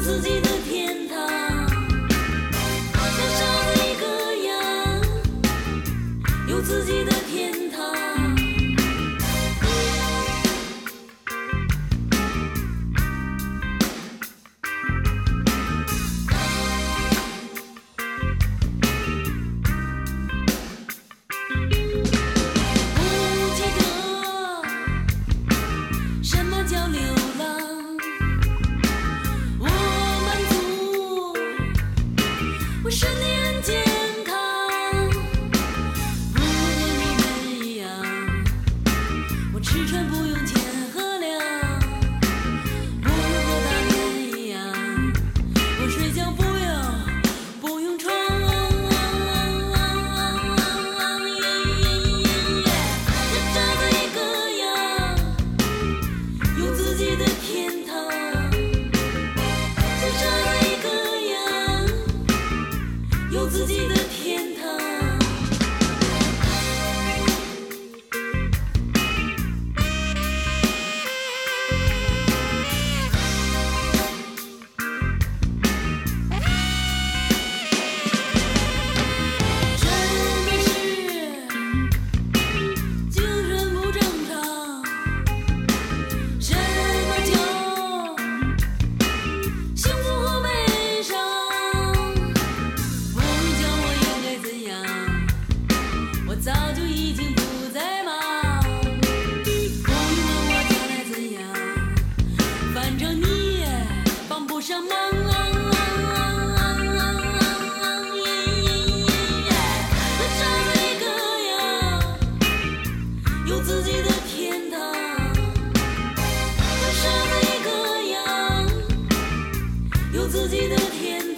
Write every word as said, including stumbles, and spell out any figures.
自己的天堂，像傻子一个样，有自己的天堂。不记得什么叫流浪，我满足，我身体很健康，不跟你们一样，我吃穿不用钱和粮，不和他们一样，我睡觉不用不用床。像傻子一个样，有自己的天堂，像傻子一个样，有自己的天堂。什么是精神不正常？什么叫幸福和悲伤？不用教我应该怎样，我早就已经不再忙。不用问我将来怎样，反正你也帮不上忙。像傻子一个样，有自己的天堂，像傻子一个样，有自己的天堂。